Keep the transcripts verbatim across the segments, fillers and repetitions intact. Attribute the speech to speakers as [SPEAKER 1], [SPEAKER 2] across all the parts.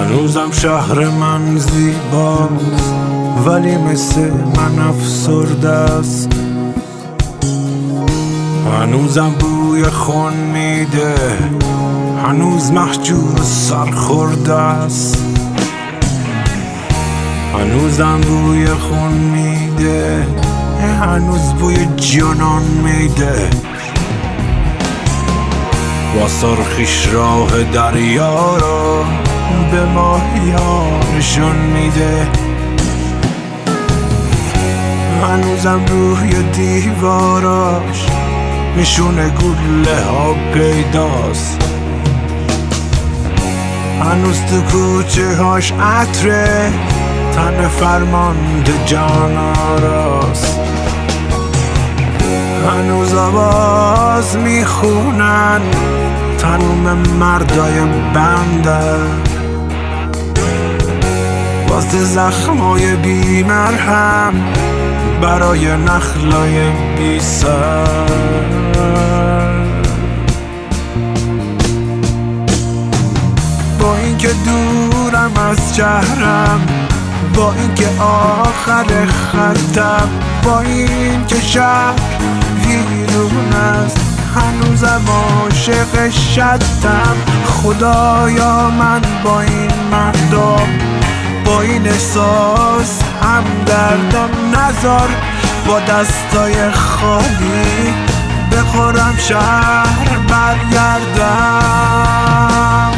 [SPEAKER 1] هنوزم شهر من زیباست ولی مثل من افسرده است. هنوزم بوی خون میده، هنوز محجور سرخورده است. هنوزم بوی خون میده، هنوز بوی جانان میده. با سرخیش راه دریا را به ماهیا نشون میده. هنوزم روی دیواراش نشون گله ها پیداست. هنوز تو کوچه هاش عطره تن فرمانده جان آراست. هنوز آواز میخونن تموم مردای بنده واسه زخمای بی مرهم برای نخلای بی سر. با اینکه دورم از شهرم، با اینکه آخر خطم، با اینکه شهر ویرون است، هنوزم عاشق شدم. خدایا من با این مردم، با این احساس همدردم، نذار با دستای خالی بخورم شهر برگردم.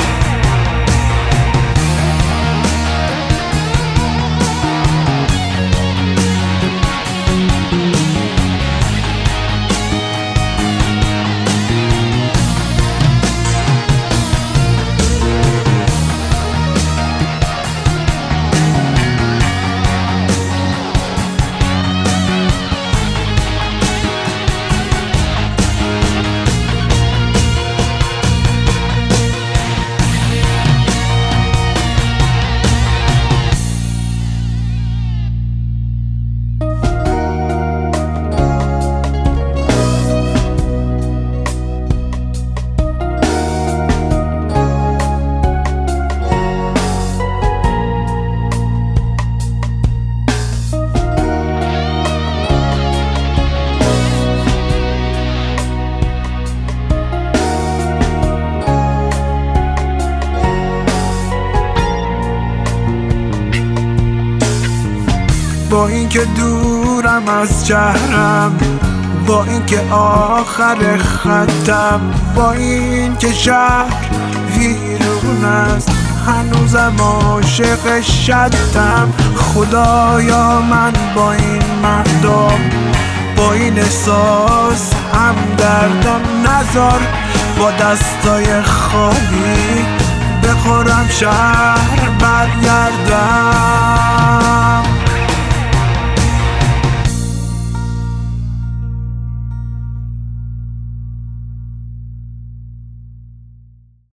[SPEAKER 1] با اینکه دورم از شهرم، با اینکه آخر خطم، با اینکه شهر ویرون است، هنوزم عاشق شدم. خدایا من با این مردم، با این احساس همدردم، نذار با دستای خالی بخورم شهر برگردم.